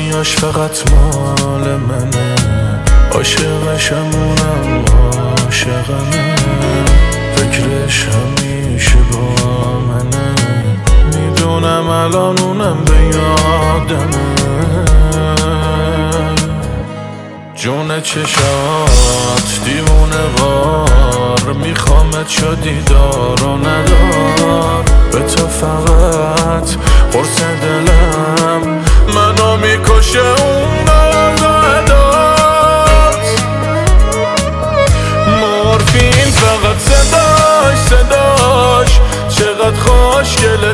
چشمیاش فقط مال منه، عاشقشمونم عاشقمه، فکرش همیشه با منه، میدونم الان اونم به یادمه. جون چشات دیوونه وار، میخوامت چو دیدار و ندار، به تو فقط قرص دلم منو میکشه اون دادت. مورفین فقط صداش چقدر خوشگله،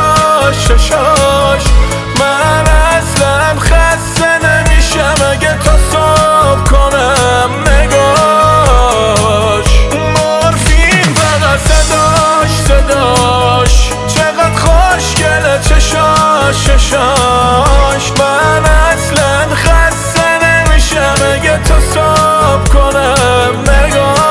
چشاش من اصلا خسته نمیشم اگه تا صبح کنم نگاش. مورفین فقط صداش چقدر خوشگله، چشاش من اصلا خسته نمیشم اگه تا صبح کنم نگاش.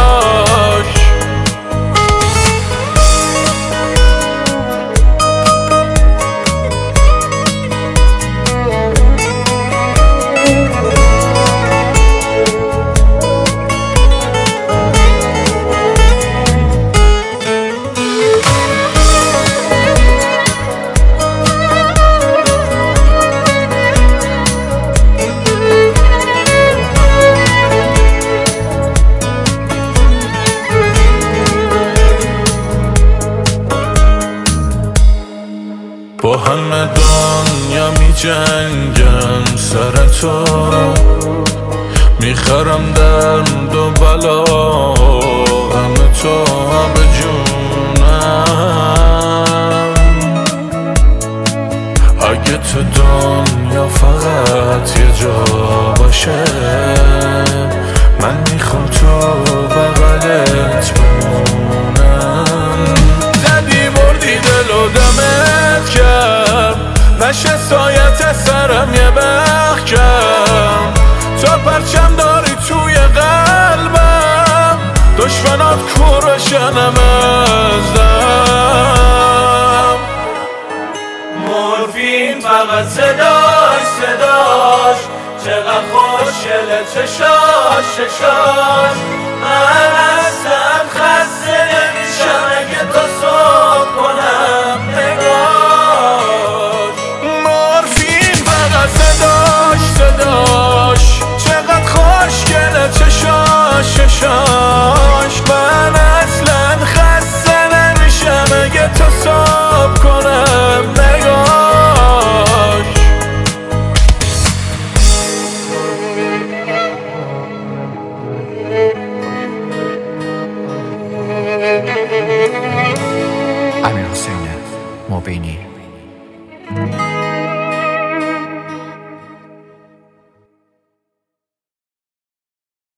با همه دنیا می جنگم سر تو، میخرم درد و بلا همه تو به جونم. اگه تو دنیا فقط یه جا باشه، من میخوام تو بغلت بمونم. زدی بردی دل و دمت کرد، نشه سایت سرم یه بخکم، تو پرچم داری توی قلبم، دشمنات کورشنم ازم. مورفین فقط صداش چقدر خوشگله، چشاش من اصلا خسته نمیشم اگه تا صبح کنم نگاش. مورفین فقط صداش چقدر خوشگله، چشاش من اصلا خسته نمیشم اگه تا صبح کنم نگاش. امیرحسین مبینی.